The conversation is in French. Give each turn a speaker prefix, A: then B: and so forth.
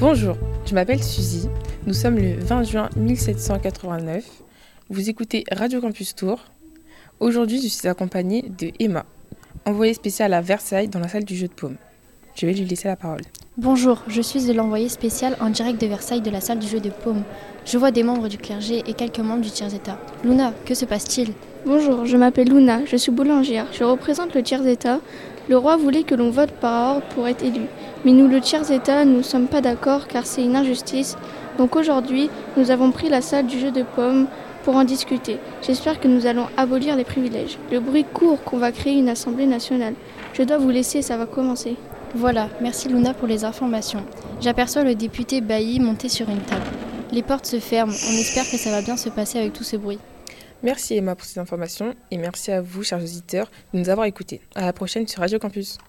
A: Bonjour, je m'appelle Suzy. Nous sommes le 20 juin 1789. Vous écoutez Radio Campus Tours. Aujourd'hui, je suis accompagnée de Emma, envoyée spéciale à Versailles dans la salle du jeu de paume. Je vais lui laisser la parole.
B: Bonjour, je suis l'envoyée spéciale en direct de Versailles de la salle du jeu de paume. Je vois des membres du clergé et quelques membres du tiers-état. Luna, que se passe-t-il ?
C: Bonjour, je m'appelle Luna, je suis boulangère, je représente le tiers-état. Le roi voulait que l'on vote par ordre pour être élu. Mais nous, le tiers-état, nous ne sommes pas d'accord car c'est une injustice. Donc aujourd'hui, nous avons pris la salle du jeu de paume pour en discuter. J'espère que nous allons abolir les privilèges. Le bruit court qu'on va créer une assemblée nationale. Je dois vous laisser, ça va commencer.
B: Voilà, merci Luna pour les informations. J'aperçois le député Bailly monté sur une table. Les portes se ferment, on espère que ça va bien se passer avec tout ce bruit.
A: Merci Emma pour ces informations et merci à vous, chers auditeurs, de nous avoir écoutés. À la prochaine sur Radio Campus.